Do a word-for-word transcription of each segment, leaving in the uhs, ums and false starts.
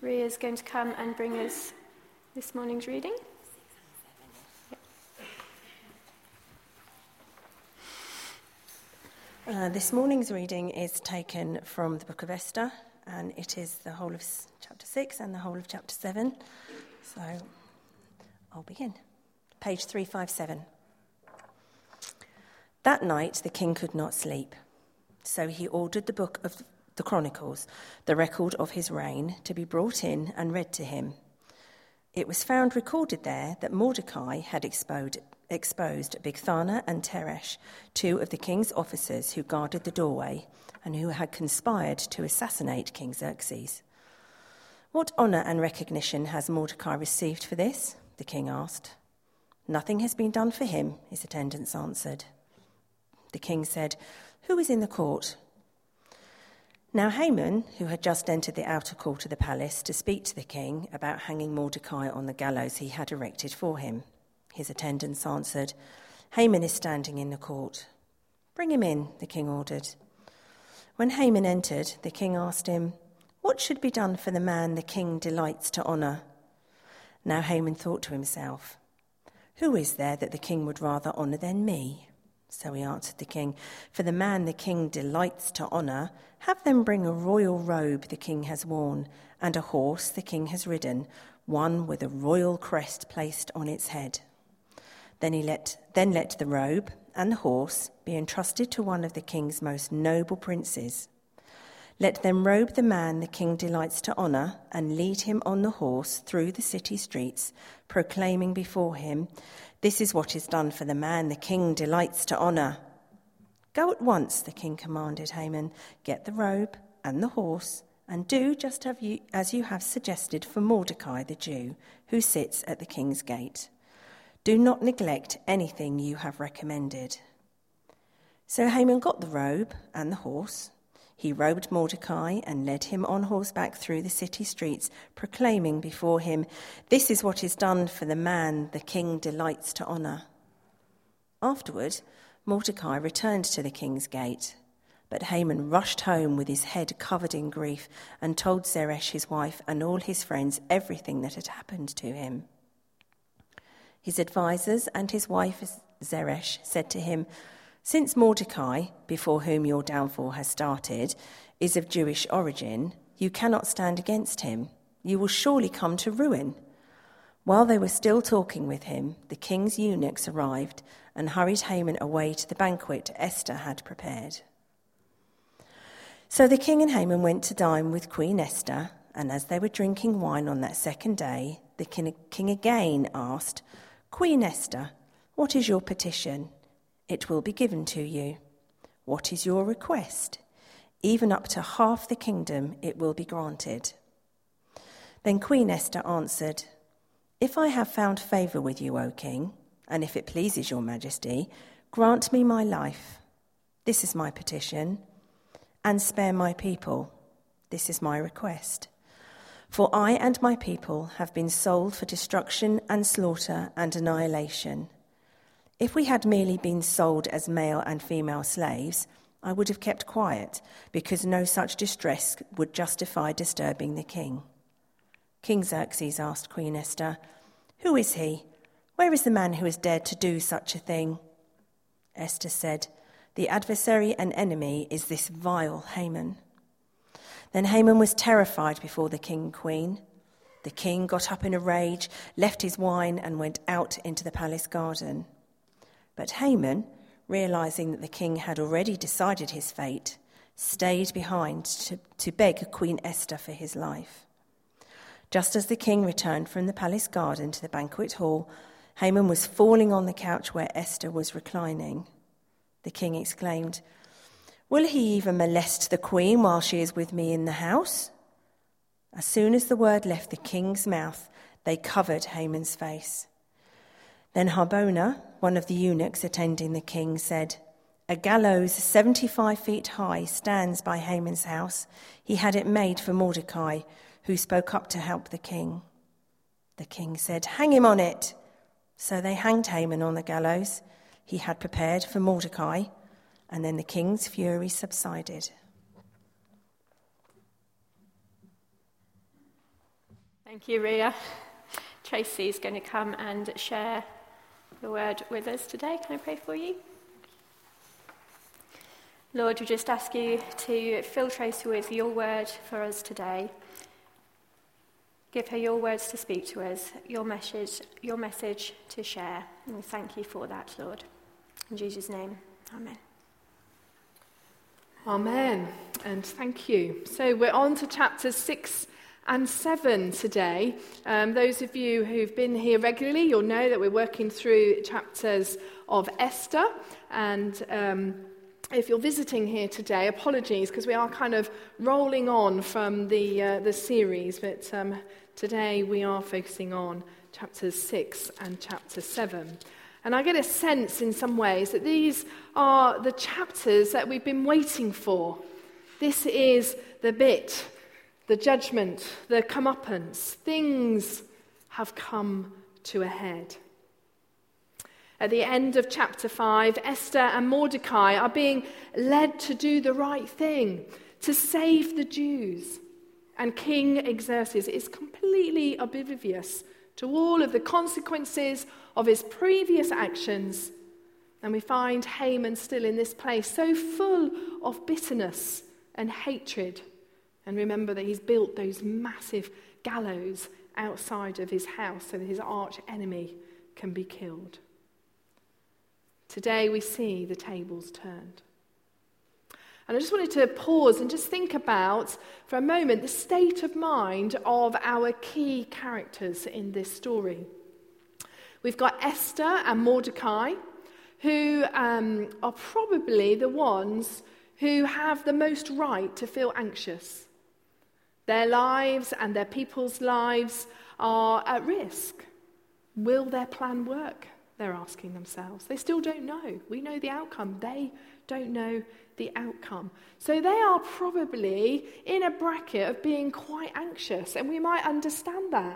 Ria is going to come and bring us this morning's reading. Uh, this morning's reading is taken from the book of Esther, and it is the whole of chapter six and the whole of chapter seven. So I'll begin. Page three fifty-seven. That night the king could not sleep, so he ordered the book of the Chronicles, the record of his reign, to be brought in and read to him. It was found recorded there that Mordecai had exposed, exposed Bigthana and Teresh, two of the king's officers who guarded the doorway and who had conspired to assassinate King Xerxes. "What honour and recognition has Mordecai received for this?" the king asked. "Nothing has been done for him," his attendants answered. The king said, "Who is in the court?" Now Haman, who had just entered the outer court of the palace to speak to the king about hanging Mordecai on the gallows he had erected for him, his attendants answered, "Haman is standing in the court." "Bring him in," the king ordered. When Haman entered, the king asked him, "What should be done for the man the king delights to honour?" Now Haman thought to himself, "Who is there that the king would rather honour than me?" So he answered the king, "For the man the king delights to honour, have them bring a royal robe the king has worn, and a horse the king has ridden, one with a royal crest placed on its head. Then he let then let the robe and the horse be entrusted to one of the king's most noble princes. Let them robe the man the king delights to honour and lead him on the horse through the city streets, proclaiming before him, 'This is what is done for the man the king delights to honour.'" "Go at once," the king commanded Haman. "Get the robe and the horse, and do just as you have suggested for Mordecai the Jew, who sits at the king's gate. Do not neglect anything you have recommended." So Haman got the robe and the horse. He robed Mordecai and led him on horseback through the city streets, proclaiming before him, "This is what is done for the man the king delights to honour." Afterward, Mordecai returned to the king's gate, but Haman rushed home with his head covered in grief and told Zeresh his wife and all his friends everything that had happened to him. His advisers and his wife Zeresh said to him, "Since Mordecai, before whom your downfall has started, is of Jewish origin, you cannot stand against him. You will surely come to ruin." While they were still talking with him, the king's eunuchs arrived and hurried Haman away to the banquet Esther had prepared. So the king and Haman went to dine with Queen Esther, and as they were drinking wine on that second day, the king, king again asked, "Queen Esther, what is your petition? It will be given to you. What is your request? Even up to half the kingdom it will be granted." Then Queen Esther answered, "If I have found favour with you, O king, and if it pleases your majesty, grant me my life. This is my petition. And spare my people. This is my request. For I and my people have been sold for destruction and slaughter and annihilation. If we had merely been sold as male and female slaves, I would have kept quiet, because no such distress would justify disturbing the king." King Xerxes asked Queen Esther, "Who is he? Where is the man who has dared to do such a thing?" Esther said, "The adversary and enemy is this vile Haman." Then Haman was terrified before the king and queen. The king got up in a rage, left his wine, and went out into the palace garden. But Haman, realizing that the king had already decided his fate, stayed behind to, to beg Queen Esther for his life. Just as the king returned from the palace garden to the banquet hall, Haman was falling on the couch where Esther was reclining. The king exclaimed, "Will he even molest the queen while she is with me in the house?" As soon as the word left the king's mouth, they covered Haman's face. Then Harbona, one of the eunuchs attending the king, said, "A gallows seventy-five feet high stands by Haman's house. He had it made for Mordecai, who spoke up to help the king." The king said, "Hang him on it." So they hanged Haman on the gallows he had prepared for Mordecai, and then the king's fury subsided. Thank you, Ria. Tracy's going to come and share the word with us today. Can I pray for you? Lord, we just ask you to fill Tracy with your word for us today. Give her your words to speak to us, your message, your message to share. And we thank you for that, Lord. In Jesus' name, amen. Amen, and thank you. So we're on to chapters six and seven today. Um, those of you who've been here regularly, you'll know that we're working through chapters of Esther. And um, if you're visiting here today, apologies, because we are kind of rolling on from the uh, the series. But um, today we are focusing on chapters six and chapter seven. And I get a sense in some ways that these are the chapters that we've been waiting for. This is the bit, the judgment, the comeuppance. Things have come to a head. At the end of chapter five, Esther and Mordecai are being led to do the right thing, to save the Jews. And King Xerxes is completely oblivious to all of the consequences of his previous actions. And we find Haman still in this place, so full of bitterness and hatred. And remember that he's built those massive gallows outside of his house so that his arch enemy can be killed. Today we see the tables turned. And I just wanted to pause and just think about, for a moment, the state of mind of our key characters in this story. We've got Esther and Mordecai, who um, are probably the ones who have the most right to feel anxious. Their lives and their people's lives are at risk. Will their plan work? They're asking themselves. They still don't know. We know the outcome. They don't know the outcome. So they are probably in a bracket of being quite anxious, and we might understand that,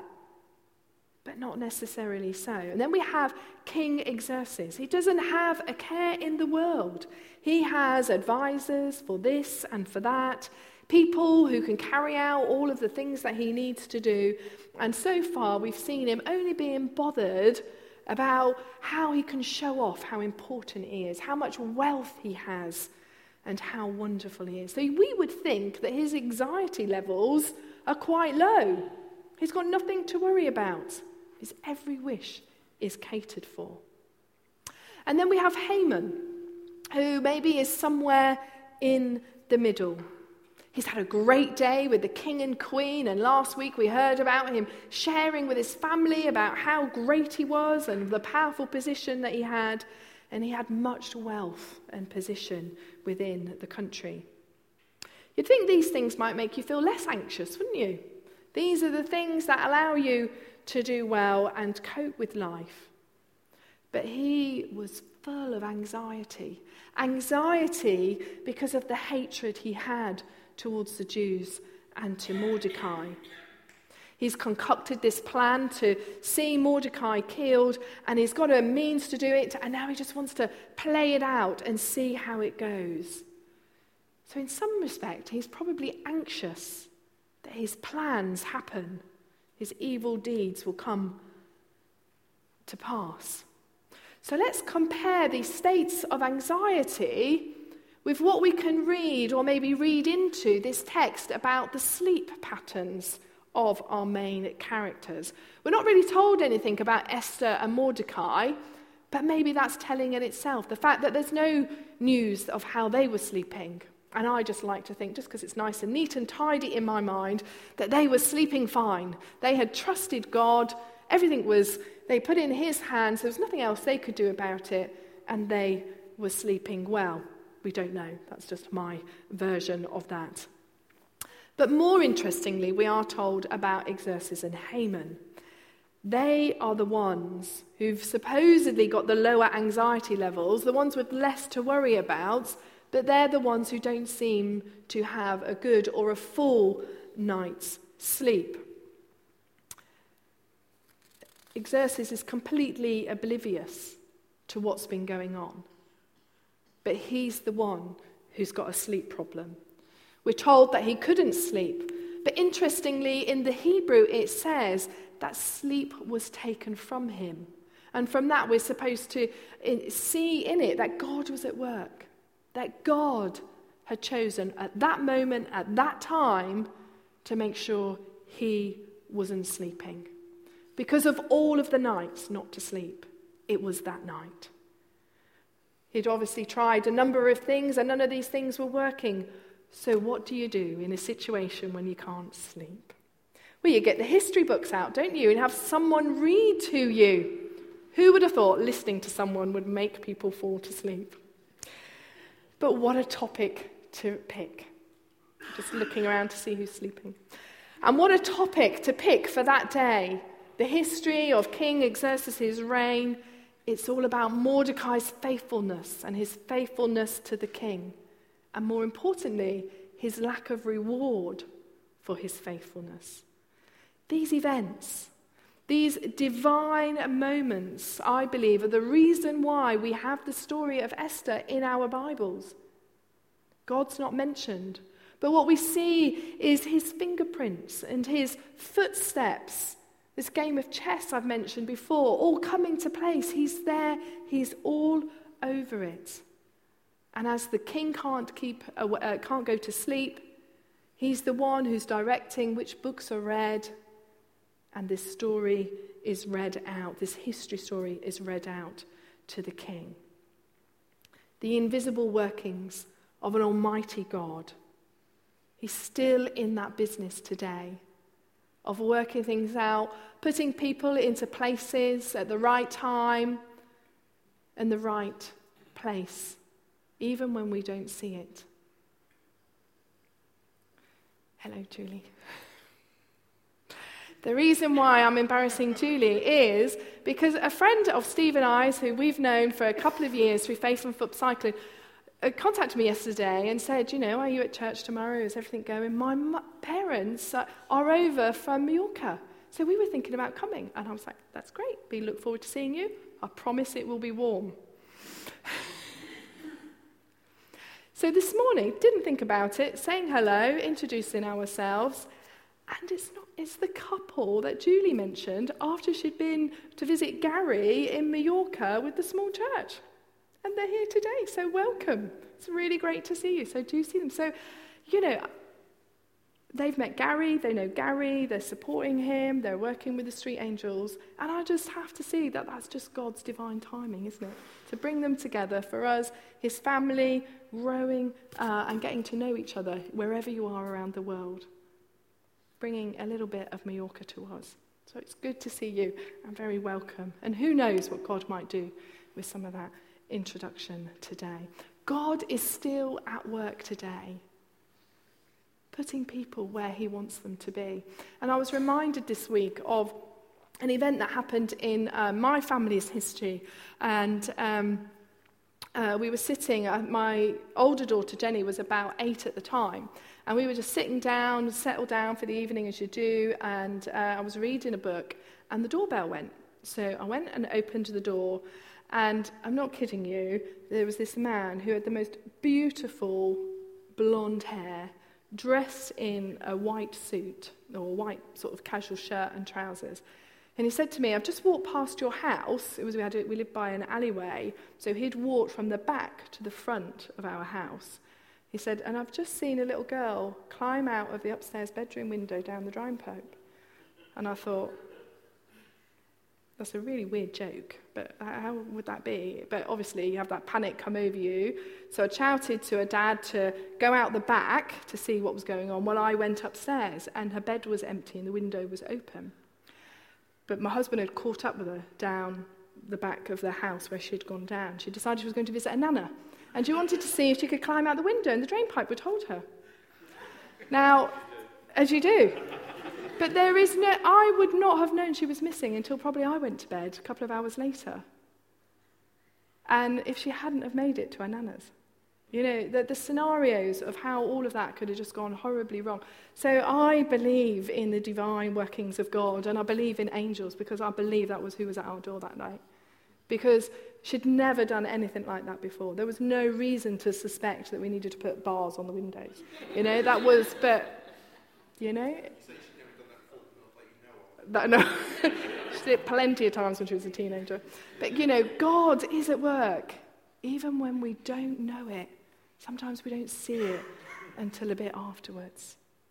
but not necessarily so. And then we have King Xerxes. He doesn't have a care in the world. He has advisors for this and for that, people who can carry out all of the things that he needs to do. And so far, we've seen him only being bothered about how he can show off how important he is, how much wealth he has, and how wonderful he is. So we would think that his anxiety levels are quite low. He's got nothing to worry about. His every wish is catered for. And then we have Haman, who maybe is somewhere in the middle. He's had a great day with the king and queen, and last week we heard about him sharing with his family about how great he was and the powerful position that he had, and he had much wealth and position within the country. You'd think these things might make you feel less anxious, wouldn't you? These are the things that allow you to do well and cope with life. But he was full of anxiety. Anxiety because of the hatred he had towards the Jews and to Mordecai. He's concocted this plan to see Mordecai killed, and he's got a means to do it, and now he just wants to play it out and see how it goes. So in some respect, he's probably anxious that his plans happen, his evil deeds will come to pass. So let's compare these states of anxiety with what we can read or maybe read into this text about the sleep patterns of our main characters. We're not really told anything about Esther and Mordecai, but maybe that's telling in itself. The fact that there's no news of how they were sleeping. And I just like to think, just because it's nice and neat and tidy in my mind, that they were sleeping fine. They had trusted God. Everything was, they put in his hands. There was nothing else they could do about it. And they were sleeping well. We don't know. That's just my version of that. But more interestingly, we are told about Xerxes and Haman. They are the ones who've supposedly got the lower anxiety levels, the ones with less to worry about, but they're the ones who don't seem to have a good or a full night's sleep. Xerxes is completely oblivious to what's been going on, but he's the one who's got a sleep problem. We're told that he couldn't sleep But interestingly, in the Hebrew, it says that sleep was taken from him. And from that, we're supposed to see in it that God was at work, that God had chosen at that moment, at that time, to make sure he wasn't sleeping. Because of all of the nights not to sleep, it was that night. He'd obviously tried a number of things, and none of these things were working. So what do you do in a situation when you can't sleep? Well, you get the history books out, don't you, and have someone read to you. Who would have thought listening to someone would make people fall to sleep? But what a topic to pick. Just looking around to see who's sleeping. And what a topic to pick for that day. The history of King Xerxes' reign. It's all about Mordecai's faithfulness and his faithfulness to the king. And more importantly, his lack of reward for his faithfulness. These events, these divine moments, I believe, are the reason why we have the story of Esther in our Bibles. God's not mentioned, but what we see is his fingerprints and his footsteps. This game of chess I've mentioned before, all coming to place. He's there, he's all over it. And as the king can't keep, uh, can't go to sleep, he's the one who's directing which books are read. And this story is read out, this history story is read out to the king. The invisible workings of an almighty God. He's still in that business today of working things out, putting people into places at the right time and the right place, even when we don't see it. Hello, Julie. The reason why I'm embarrassing Julie is because a friend of Steve and I's, who we've known for a couple of years through Faith and Foot Cycling, uh, contacted me yesterday and said, you know, are you at church tomorrow? Is everything going? My m- parents uh, are over from Mallorca. So we were thinking about coming. And I was like, that's great. We look forward to seeing you. I promise it will be warm. So this morning, didn't think about it, saying hello, introducing ourselves. And it's not it's the couple that Julie mentioned after she'd been to visit Gary in Mallorca with the small church. And they're here today, so welcome. It's really great to see you, so do see them. So, you know, they've met Gary, they know Gary, they're supporting him, they're working with the Street Angels, and I just have to see that that's just God's divine timing, isn't it? To bring them together for us, his family, growing uh, and getting to know each other wherever you are around the world. Bringing a little bit of Mallorca to us. So it's good to see you and very welcome. And who knows what God might do with some of that introduction today. God is still at work today, putting people where he wants them to be. And I was reminded this week of an event that happened in uh, my family's history. And um, uh, we were sitting, uh, my older daughter Jenny was about eight at the time. And we were just sitting down, settled down for the evening as you do, and uh, I was reading a book, and the doorbell went. So I went and opened the door, and I'm not kidding you, there was this man who had the most beautiful blonde hair, dressed in a white suit, or a white sort of casual shirt and trousers. And he said to me, I've just walked past your house. It was we, had a, we lived by an alleyway, so he'd walked from the back to the front of our house. He said, and I've just seen a little girl climb out of the upstairs bedroom window down the drain pipe. And I thought, that's a really weird joke, but how would that be? But obviously you have that panic come over you. So I shouted to her dad to go out the back to see what was going on while I went upstairs, and her bed was empty and the window was open. But my husband had caught up with her down the back of the house where she'd gone down. She decided she was going to visit a nana. And she wanted to see if she could climb out the window, and the drain pipe would hold her. Now, as you do. But there is no, I would not have known she was missing until probably I went to bed a couple of hours later. And if she hadn't have made it to her nana's. You know, the, the scenarios of how all of that could have just gone horribly wrong. So I believe in the divine workings of God, and I believe in angels, because I believe that was who was at our door that night. Because she'd never done anything like that before. There was no reason to suspect that we needed to put bars on the windows. You know, that was, but You know? You say she's never done that before, not that you know of. That, no. She did it plenty of times when she was a teenager. But, you know, God is at work, even when we don't know it. Sometimes we don't see it until a bit afterwards.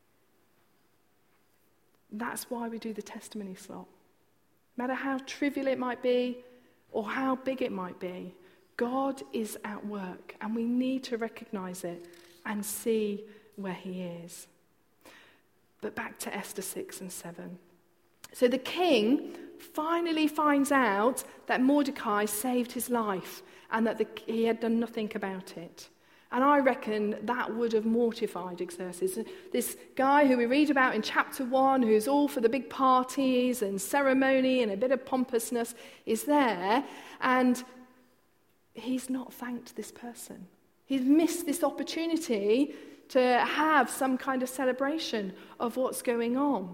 That's why we do the testimony slot. No matter how trivial it might be or how big it might be, God is at work, and we need to recognize it and see where he is. But back to Esther six and seven. So the king finally finds out that Mordecai saved his life and that the, he had done nothing about it. And I reckon that would have mortified Xerxes. This guy who we read about in chapter one, who's all for the big parties and ceremony and a bit of pompousness, is there, and he's not thanked this person. He's missed this opportunity to have some kind of celebration of what's going on.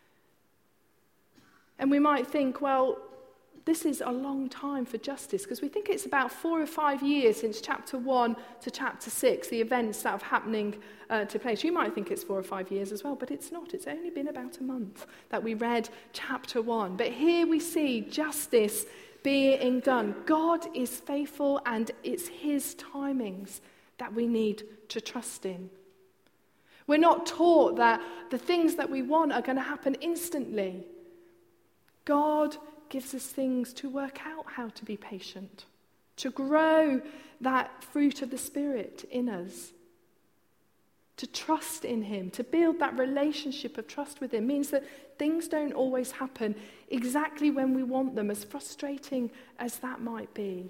And we might think, well, this is a long time for justice, because we think it's about four or five years since chapter one to chapter six, the events that are happening uh, to place. You might think it's four or five years as well, but it's not. It's only been about a month that we read chapter one. But here we see justice being done. God is faithful, and it's his timings that we need to trust in. We're not taught that the things that we want are going to happen instantly. God gives us things to work out how to be patient, to grow that fruit of the Spirit in us, to trust in him, to build that relationship of trust with him. Means that things don't always happen exactly when we want them, as frustrating as that might be.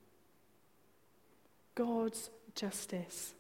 God's justice.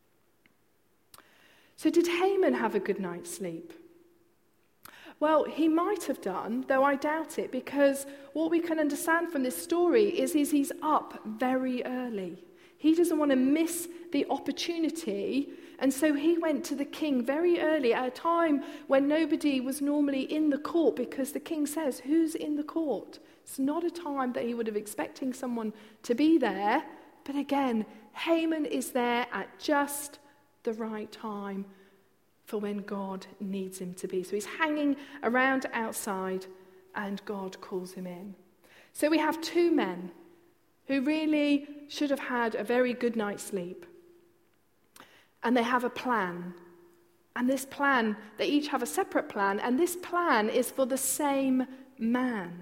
So did Haman have a good night's sleep? Well, he might have done, though I doubt it, because what we can understand from this story is, is he's up very early. He doesn't want to miss the opportunity, and so he went to the king very early at a time when nobody was normally in the court, because the king says, who's in the court? It's not a time that he would have expecting someone to be there, but again, Haman is there at just the right time for when God needs him to be. So he's hanging around outside, and God calls him in. So we have two men who really should have had a very good night's sleep. And they have a plan. And this plan, they each have a separate plan, and this plan is for the same man.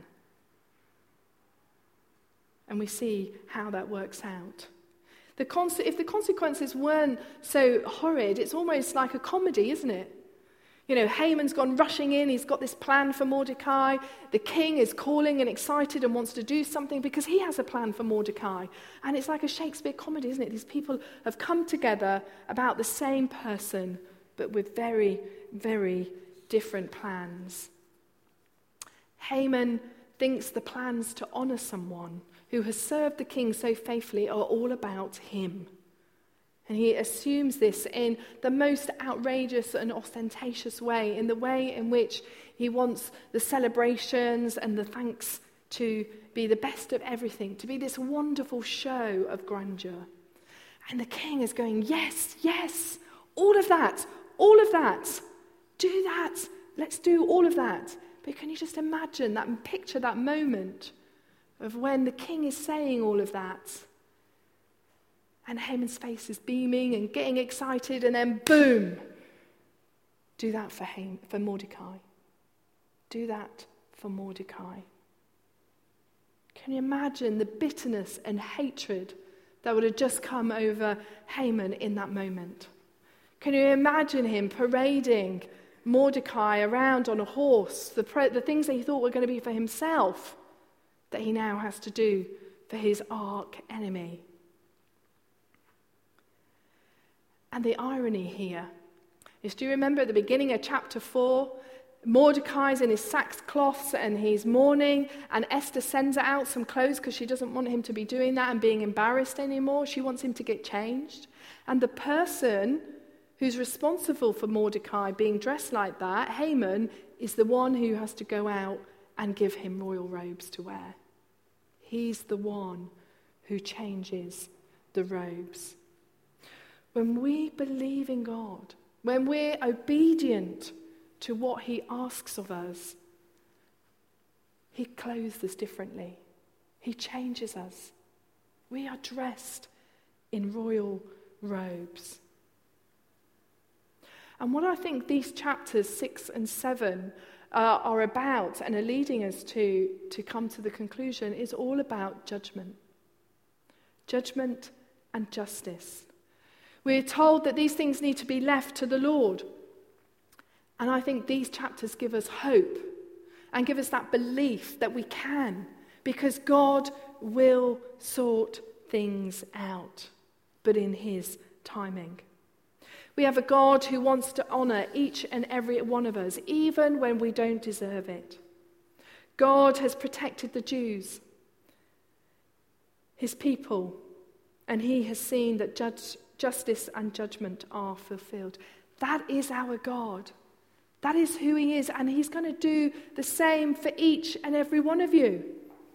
And we see how that works out. The cons- if the consequences weren't so horrid, it's almost like a comedy, isn't it? You know, Haman's gone rushing in, he's got this plan for Mordecai. The king is calling and excited and wants to do something because he has a plan for Mordecai. And it's like a Shakespeare comedy, isn't it? These people have come together about the same person, but with very, very different plans. Haman thinks the plans to honor someone who has served the king so faithfully are all about him. And he assumes this in the most outrageous and ostentatious way, in the way in which he wants the celebrations and the thanks to be the best of everything, to be this wonderful show of grandeur. And the king is going, yes, yes, all of that, all of that, do that, let's do all of that. But can you just imagine that and picture that moment of when the king is saying all of that, and Haman's face is beaming and getting excited, and then boom, do that for Ham- for Mordecai. Do that for Mordecai. Can you imagine the bitterness and hatred that would have just come over Haman in that moment? Can you imagine him parading Mordecai around on a horse, the, pre- the things that he thought were going to be for himself, that he now has to do for his arch enemy? And the irony here is, do you remember at the beginning of chapter four, Mordecai's in his sackcloths and he's mourning, and Esther sends out some clothes because she doesn't want him to be doing that and being embarrassed anymore. She wants him to get changed. And the person who's responsible for Mordecai being dressed like that, Haman, is the one who has to go out and give him royal robes to wear. He's the one who changes the robes. When we believe in God, when we're obedient to what he asks of us, he clothes us differently. He changes us. We are dressed in royal robes. And what I think these chapters six and seven uh, are about and are leading us to, to come to the conclusion is all about judgment. Judgment and justice. We're told that these things need to be left to the Lord. And I think these chapters give us hope and give us that belief that we can, because God will sort things out, but in his timing. We have a God who wants to honour each and every one of us, even when we don't deserve it. God has protected the Jews, his people, and he has seen that judge, justice and judgment are fulfilled. That is our God. That is who he is, and he's going to do the same for each and every one of you.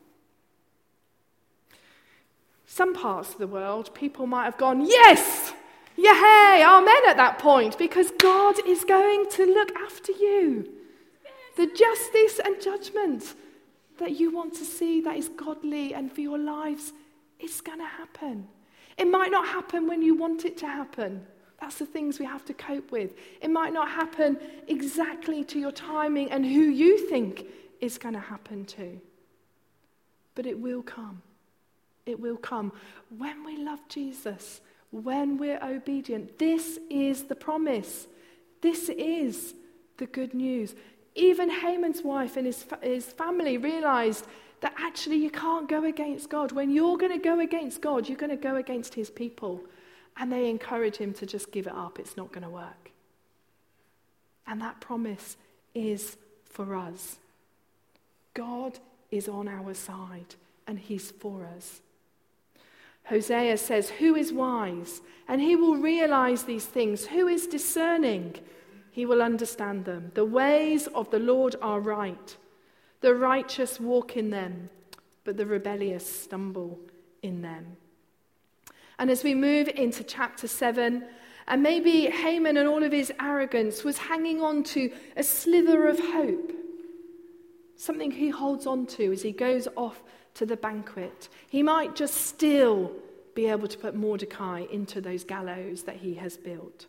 Some parts of the world, people might have gone, yes, yay, amen at that point, because God is going to look after you. The justice and judgment that you want to see that is godly and for your lives, it's going to happen. It might not happen when you want it to happen. That's the things we have to cope with. It might not happen exactly to your timing and who you think is going to happen to. But it will come. It will come. When we love Jesus, when we're obedient, this is the promise. This is the good news. Even Haman's wife and his, his family realized that actually you can't go against God. When you're going to go against God, you're going to go against his people. And they encourage him to just give it up. It's not going to work. And that promise is for us. God is on our side and he's for us. Hosea says, who is wise? And he will realize these things. Who is discerning? He will understand them. The ways of the Lord are right. The righteous walk in them, but the rebellious stumble in them. And as we move into chapter seven, and maybe Haman and all of his arrogance was hanging on to a slither of hope, something he holds on to as he goes off to the banquet. He might just still be able to put Mordecai into those gallows that he has built.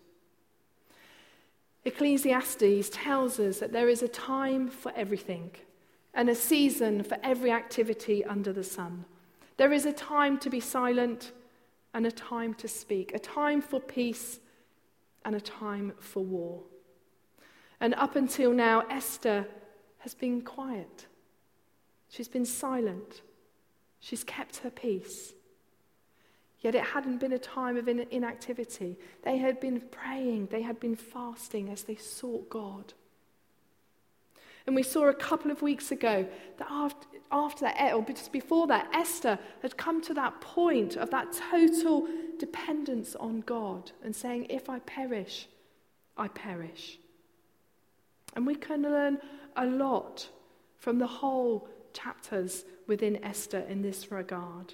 Ecclesiastes tells us that there is a time for everything and a season for every activity under the sun. There is a time to be silent and a time to speak, a time for peace and a time for war. And up until now, Esther has been quiet. She's been silent. She's kept her peace. Yet it hadn't been a time of in- inactivity. They had been praying, they had been fasting as they sought God. And we saw a couple of weeks ago that after, after that, or just before that, Esther had come to that point of that total dependence on God and saying, if I perish, I perish. And we can learn a lot from the whole chapters within Esther in this regard.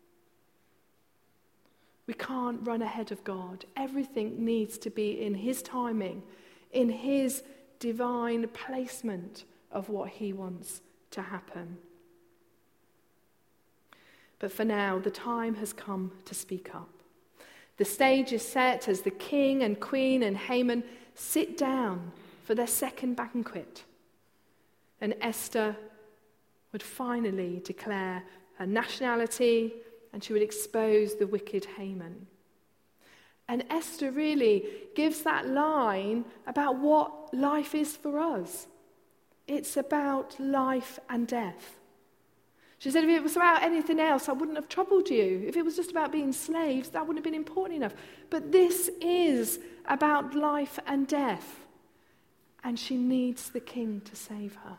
We can't run ahead of God. Everything needs to be in his timing, in his divine placement of what he wants to happen. But for now, the time has come to speak up. The stage is set as the king and queen and Haman sit down for their second banquet. And Esther would finally declare her nationality, and she would expose the wicked Haman. And Esther really gives that line about what life is for us. It's about life and death. She said, if it was about anything else, I wouldn't have troubled you. If it was just about being slaves, that wouldn't have been important enough. But this is about life and death. And she needs the king to save her.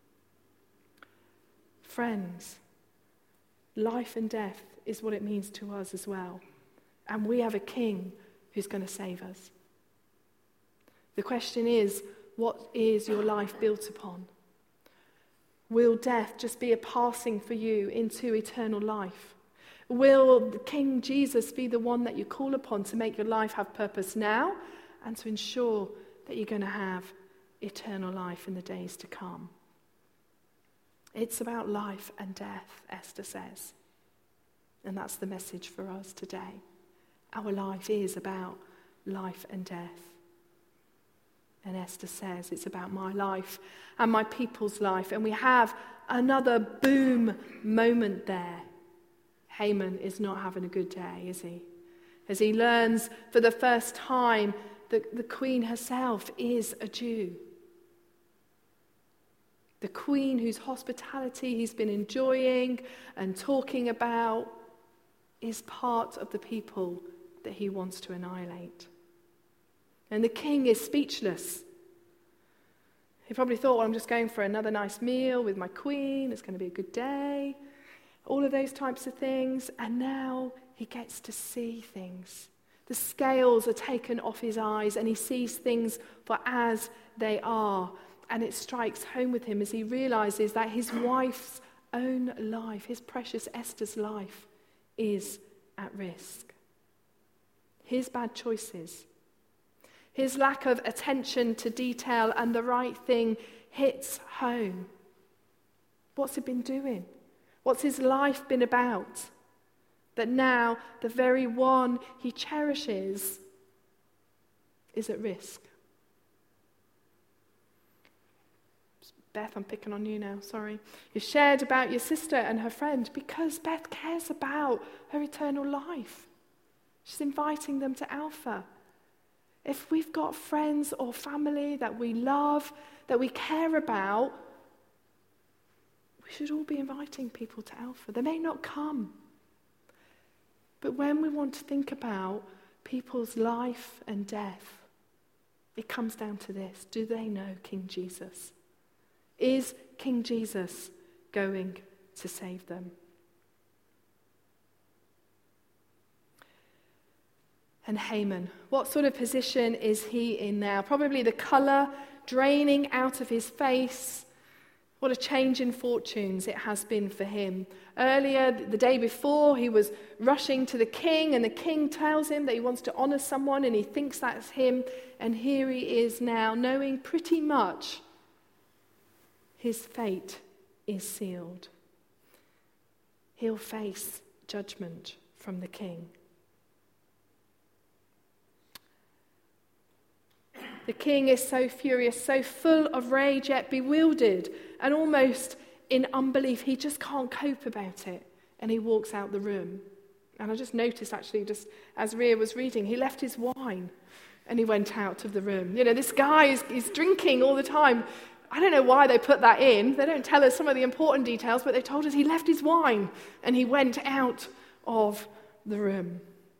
Friends, life and death is what it means to us as well. And we have a king who's going to save us. The question is, what is your life built upon? Will death just be a passing for you into eternal life? Will King Jesus be the one that you call upon to make your life have purpose now and to ensure that you're going to have eternal life in the days to come. It's about life and death, Esther says. And that's the message for us today. Our life is about life and death. And Esther says it's about my life and my people's life. And we have another boom moment there. Haman is not having a good day, is he? As he learns for the first time that the queen herself is a Jew. The queen whose hospitality he's been enjoying and talking about is part of the people that he wants to annihilate. And the king is speechless. He probably thought, well, I'm just going for another nice meal with my queen. It's going to be a good day. All of those types of things. And now he gets to see things. The scales are taken off his eyes and he sees things for as they are. And it strikes home with him as he realizes that his wife's own life, his precious Esther's life, is at risk. His bad choices, his lack of attention to detail and the right thing hits home. What's he been doing? What's his life been about? That now the very one he cherishes is at risk. Beth, I'm picking on you now, sorry. You shared about your sister and her friend because Beth cares about her eternal life. She's inviting them to Alpha. If we've got friends or family that we love, that we care about, we should all be inviting people to Alpha. They may not come. But when we want to think about people's life and death, it comes down to this. Do they know King Jesus? Is King Jesus going to save them? And Haman, what sort of position is he in now? Probably the colour draining out of his face. What a change in fortunes it has been for him. Earlier, the day before, he was rushing to the king, and the king tells him that he wants to honour someone, and he thinks that's him. And here he is now, knowing pretty much his fate is sealed. He'll face judgment from the king. The king is so furious, so full of rage, yet bewildered, and almost in unbelief. He just can't cope about it, and he walks out the room. And I just noticed, actually, just as Ria was reading, he left his wine, and he went out of the room. You know, this guy is, is drinking all the time. I don't know why they put that in. They don't tell us some of the important details, but they told us he left his wine and he went out of the room.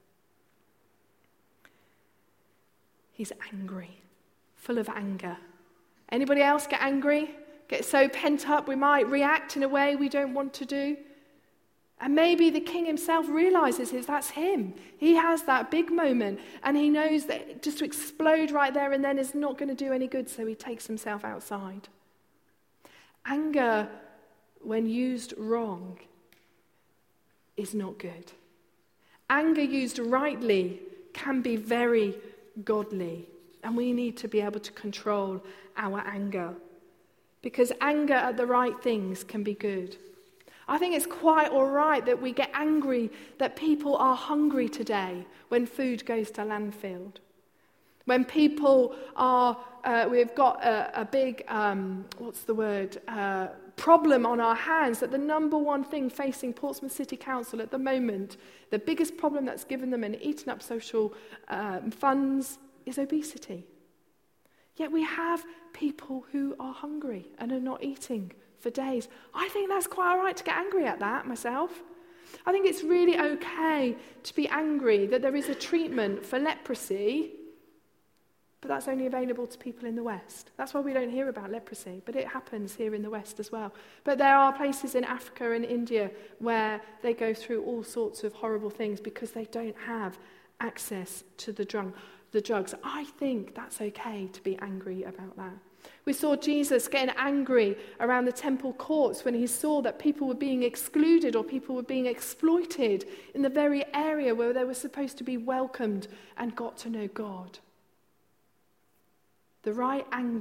He's angry, full of anger. Anybody else get angry? Get so pent up we might react in a way we don't want to do? And maybe the king himself realizes that's him. He has that big moment and he knows that just to explode right there and then is not going to do any good, so he takes himself outside. Anger, when used wrong, is not good. Anger used rightly can be very godly, and we need to be able to control our anger, because anger at the right things can be good. I think it's quite all right that we get angry that people are hungry today when food goes to landfill. When people are, uh, we've got a, a big, um, what's the word, uh, problem on our hands, that the number one thing facing Portsmouth City Council at the moment, the biggest problem that's given them and eaten up social um, funds is obesity. Yet we have people who are hungry and are not eating for days. I think that's quite all right to get angry at that myself. I think it's really okay to be angry that there is a treatment for leprosy, but that's only available to people in the West. That's why we don't hear about leprosy, but it happens here in the West as well. But there are places in Africa and India where they go through all sorts of horrible things because they don't have access to the drug, the drugs. I think that's okay to be angry about that. We saw Jesus getting angry around the temple courts when he saw that people were being excluded or people were being exploited in the very area where they were supposed to be welcomed and got to know God. The right anger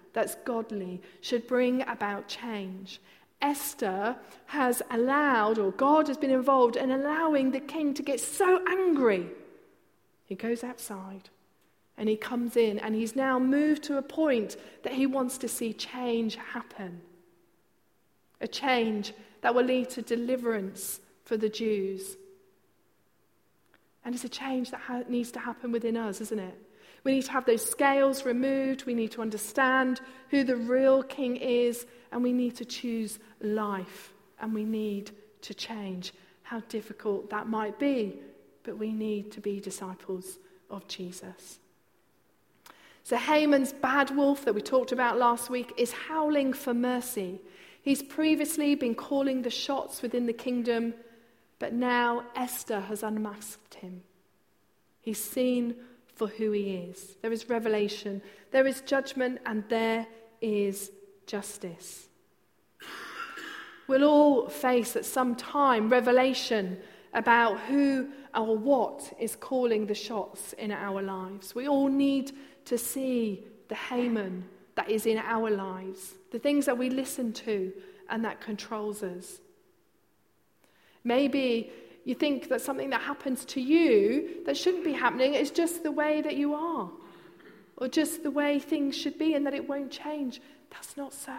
that's godly should bring about change. Esther has allowed, or God has been involved in allowing the king to get so angry. He goes outside and he comes in, and he's now moved to a point that he wants to see change happen. A change that will lead to deliverance for the Jews. And it's a change that ha- needs to happen within us, isn't it? We need to have those scales removed. We need to understand who the real king is, and we need to choose life, and we need to change. How difficult that might be, but we need to be disciples of Jesus. So Haman's bad wolf that we talked about last week is howling for mercy. He's previously been calling the shots within the kingdom, but now Esther has unmasked him. He's seen for who he is. There is revelation, there is judgment, and there is justice. We'll all face at some time revelation about who or what is calling the shots in our lives. We all need to see the Haman that is in our lives, the things that we listen to and that controls us. Maybe you think that something that happens to you that shouldn't be happening is just the way that you are, or just the way things should be, and that it won't change. That's not so.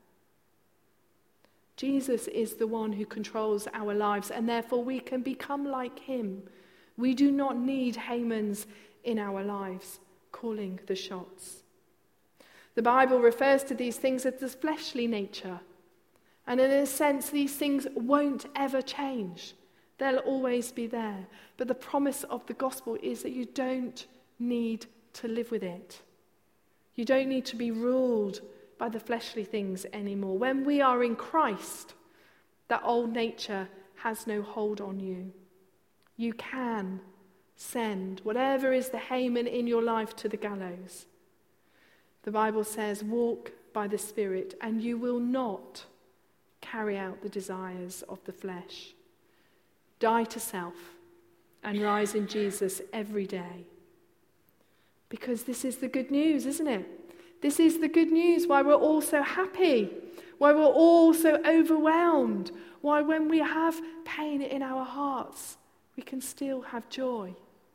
Jesus is the one who controls our lives, and therefore we can become like him. We do not need Hamans in our lives calling the shots. The Bible refers to these things as the fleshly nature. And in a sense, these things won't ever change. They'll always be there. But the promise of the gospel is that you don't need to live with it. You don't need to be ruled by the fleshly things anymore. When we are in Christ, that old nature has no hold on you. You can send whatever is the Haman in your life to the gallows. The Bible says, walk by the Spirit, and you will not carry out the desires of the flesh. Die to self and rise in Jesus every day. Because this is the good news, isn't it? This is the good news, why we're all so happy, why we're all so overwhelmed, why when we have pain in our hearts, we can still have joy.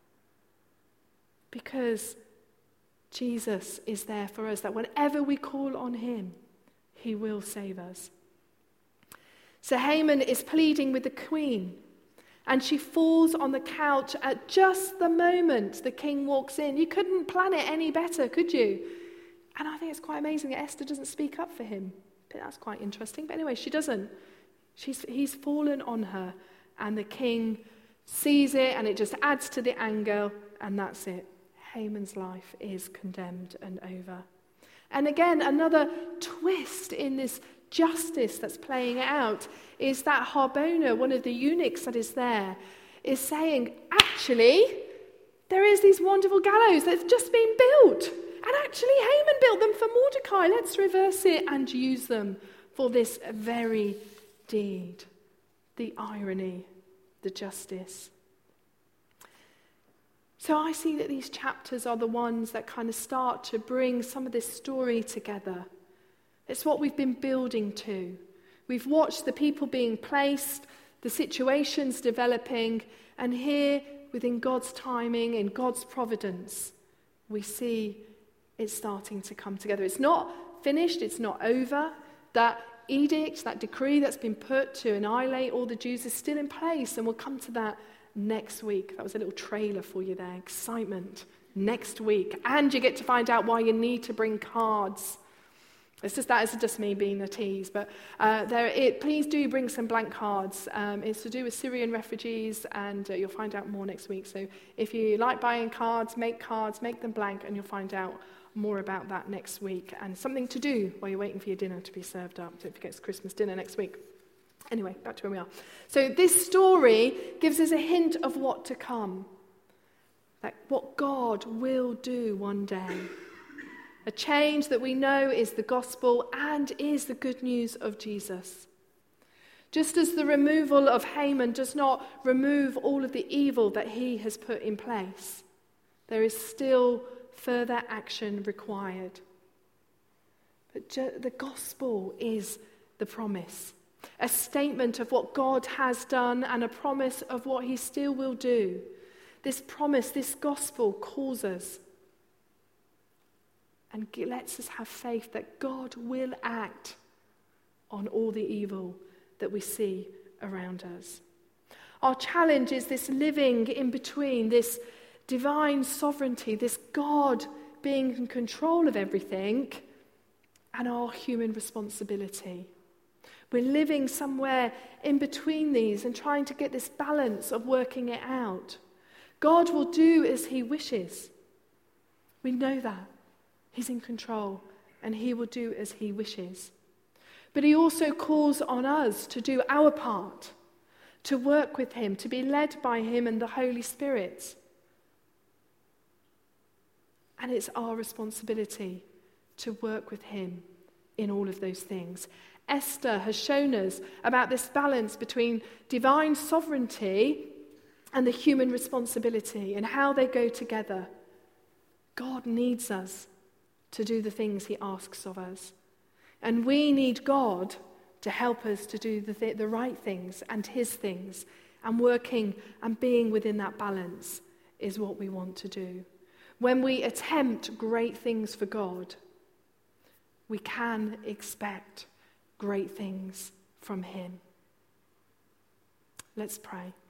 Because Jesus is there for us, that whenever we call on him, he will save us. So Haman is pleading with the queen, and she falls on the couch at just the moment the king walks in. You couldn't plan it any better, could you? And I think it's quite amazing that Esther doesn't speak up for him. But that's quite interesting. But anyway, she doesn't. She's, he's fallen on her, and the king sees it, and it just adds to the anger, and that's it. Haman's life is condemned and over. And again, another twist in this justice that's playing out is that Harbona, one of the eunuchs that is there, is saying, actually, there is these wonderful gallows that's just been built. And actually, Haman built them for Mordecai. Let's reverse it and use them for this very deed. The irony, the justice. So I see that these chapters are the ones that kind of start to bring some of this story together. It's what we've been building to. We've watched the people being placed, the situations developing, and here, within God's timing, in God's providence, we see it starting to come together. It's not finished, it's not over. That edict, that decree that's been put to annihilate all the Jews is still in place, and we'll come to that next week. That was a little trailer for you there. Excitement. Next week. And you get to find out why you need to bring cards. It's just that is just me being a tease, but uh, there. It, please do bring some blank cards. Um, it's to do with Syrian refugees, and uh, you'll find out more next week. So if you like buying cards, make cards, make them blank, and you'll find out more about that next week. And something to do while you're waiting for your dinner to be served up. Don't forget it's Christmas dinner next week. Anyway, back to where we are. So this story gives us a hint of what to come, like what God will do one day. A change that we know is the gospel and is the good news of Jesus. Just as the removal of Haman does not remove all of the evil that he has put in place, there is still further action required. But ju- the gospel is the promise, a statement of what God has done and a promise of what he still will do. This promise, this gospel calls us and lets us have faith that God will act on all the evil that we see around us. Our challenge is this living in between, this divine sovereignty, this God being in control of everything, and our human responsibility. We're living somewhere in between these and trying to get this balance of working it out. God will do as he wishes. We know that. He's in control and he will do as he wishes. But he also calls on us to do our part, to work with him, to be led by him and the Holy Spirit. And it's our responsibility to work with him in all of those things. Esther has shown us about this balance between divine sovereignty and the human responsibility and how they go together. God needs us to do the things he asks of us. And we need God to help us to do the, th- the right things and his things. And working and being within that balance is what we want to do. When we attempt great things for God, we can expect great things from him. Let's pray.